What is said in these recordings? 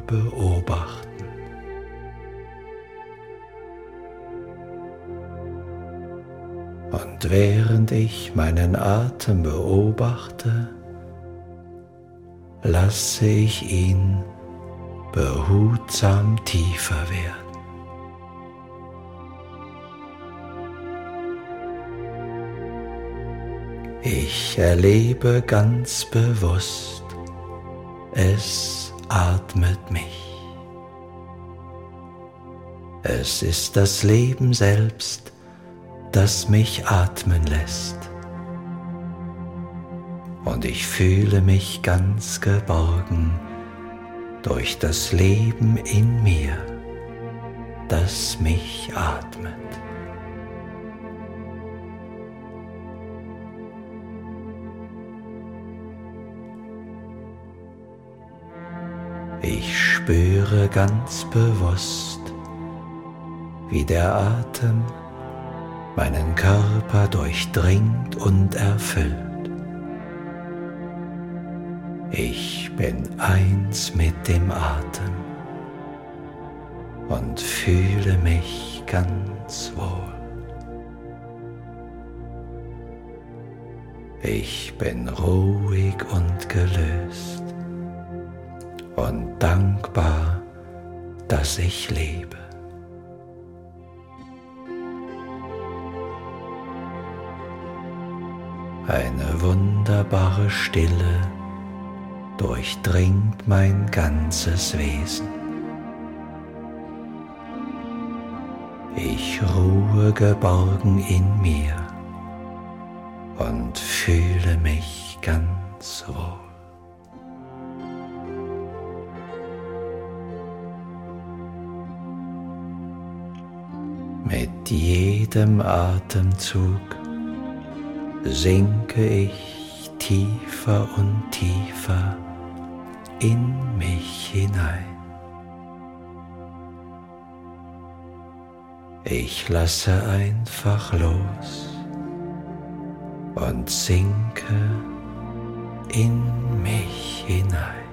beobachten. Und während ich meinen Atem beobachte, lasse ich ihn behutsam tiefer werden. Ich erlebe ganz bewusst, es atmet mich. Es ist das Leben selbst, das mich atmen lässt. Und ich fühle mich ganz geborgen durch das Leben in mir, das mich atmet. Ich spüre ganz bewusst, wie der Atem meinen Körper durchdringt und erfüllt. Ich bin eins mit dem Atem und fühle mich ganz wohl. Ich bin ruhig und gelöst und dankbar, dass ich lebe. Eine wunderbare Stille durchdringt mein ganzes Wesen. Ich ruhe geborgen in mir und fühle mich ganz wohl. Mit jedem Atemzug sinke ich tiefer und tiefer in mich hinein. Ich lasse einfach los und sinke in mich hinein.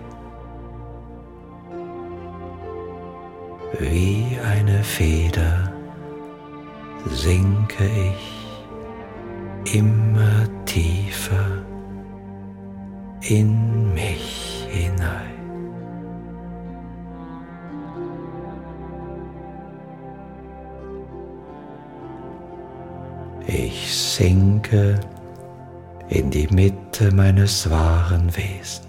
Wie eine Feder sinke ich immer tiefer in mich hinein. Ich sinke in die Mitte meines wahren Wesens.